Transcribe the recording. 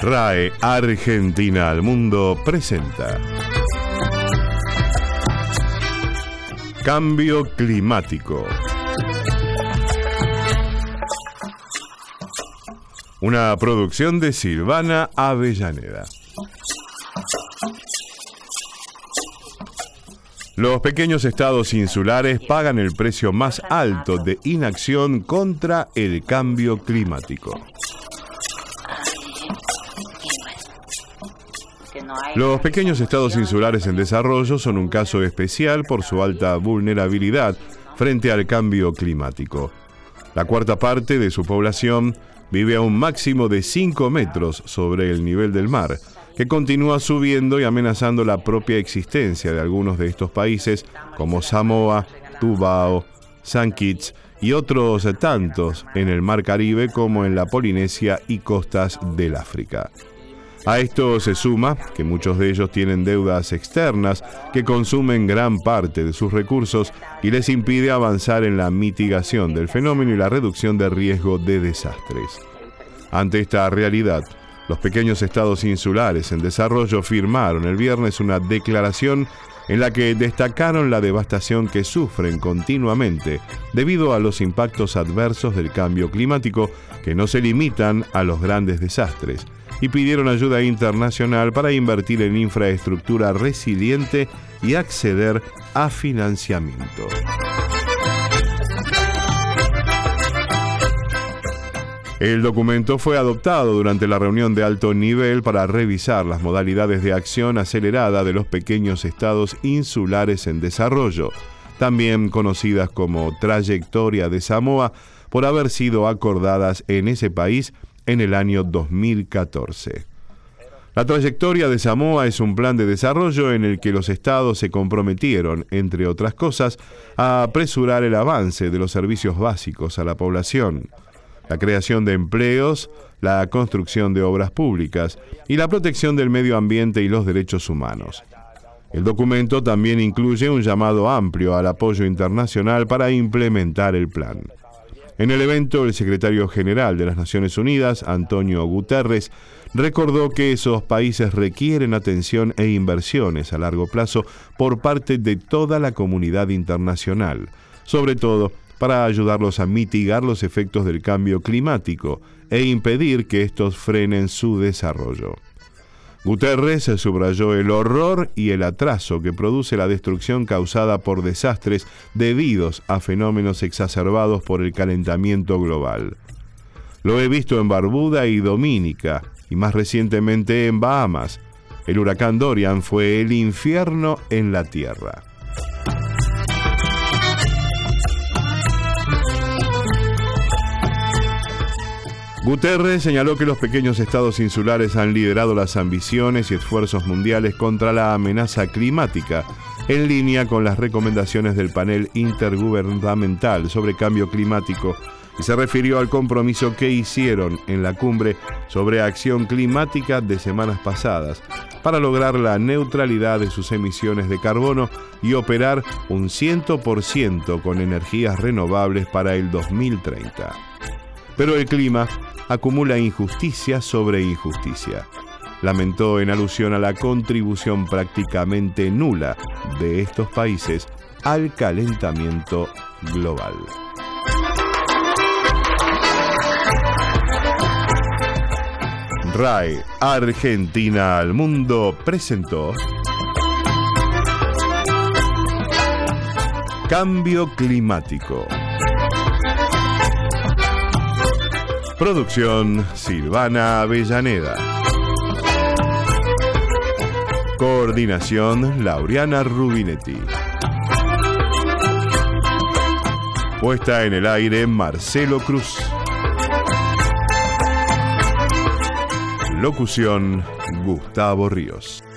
RAE Argentina al Mundo presenta Cambio climático. Una producción de Silvana Avellaneda. Los pequeños estados insulares pagan el precio más alto de inacción contra el cambio climático. Los pequeños estados insulares en desarrollo son un caso especial por su alta vulnerabilidad frente al cambio climático. La cuarta parte de su población vive a un máximo de 5 metros sobre el nivel del mar, que continúa subiendo y amenazando la propia existencia de algunos de estos países, como Samoa, Tuvalu, Saint Kitts y otros tantos en el Mar Caribe como en la Polinesia y costas del África. A esto se suma que muchos de ellos tienen deudas externas que consumen gran parte de sus recursos y les impide avanzar en la mitigación del fenómeno y la reducción de riesgo de desastres. Ante esta realidad, los pequeños estados insulares en desarrollo firmaron el viernes una declaración en la que destacaron la devastación que sufren continuamente debido a los impactos adversos del cambio climático que no se limitan a los grandes desastres, y pidieron ayuda internacional para invertir en infraestructura resiliente y acceder a financiamiento. El documento fue adoptado durante la reunión de alto nivel para revisar las modalidades de acción acelerada de los pequeños estados insulares en desarrollo, también conocidas como Trayectoria de Samoa, por haber sido acordadas en ese país en el año 2014. La Trayectoria de Samoa es un plan de desarrollo en el que los estados se comprometieron, entre otras cosas, a apresurar el avance de los servicios básicos a la población, la creación de empleos, la construcción de obras públicas y la protección del medio ambiente y los derechos humanos. El documento también incluye un llamado amplio al apoyo internacional para implementar el plan. En el evento, el secretario general de las Naciones Unidas, Antonio Guterres, recordó que esos países requieren atención e inversiones a largo plazo por parte de toda la comunidad internacional, sobre todo para ayudarlos a mitigar los efectos del cambio climático e impedir que estos frenen su desarrollo. Guterres subrayó el horror y el atraso que produce la destrucción causada por desastres debidos a fenómenos exacerbados por el calentamiento global. Lo he visto en Barbuda y Dominica, y más recientemente en Bahamas. El huracán Dorian fue el infierno en la tierra. Guterres señaló que los pequeños estados insulares han liderado las ambiciones y esfuerzos mundiales contra la amenaza climática, en línea con las recomendaciones del panel intergubernamental sobre cambio climático, y se refirió al compromiso que hicieron en la cumbre sobre acción climática de semanas pasadas para lograr la neutralidad de sus emisiones de carbono y operar un 100% con energías renovables para el 2030. Pero el clima acumula injusticia sobre injusticia, lamentó en alusión a la contribución prácticamente nula de estos países al calentamiento global. RAE Argentina al Mundo presentó Cambio climático. Producción Silvana Avellaneda. Coordinación Laureana Rubinetti. Puesta en el aire Marcelo Cruz. Locución Gustavo Ríos.